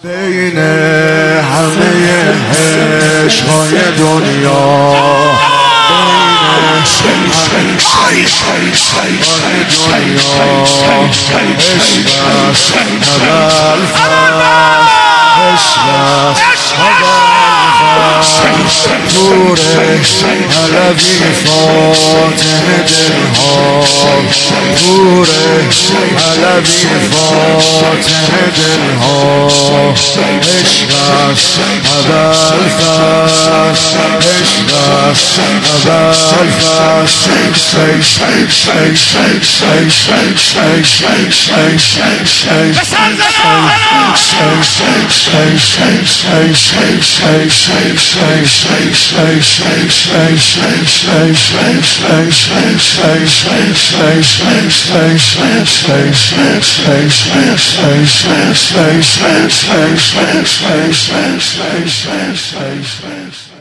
بین همه عشقای دنیا نور علوی فاتح دلها نور علوی فاتح دلها عشق است ابوالفضل عشق است ابوالفضل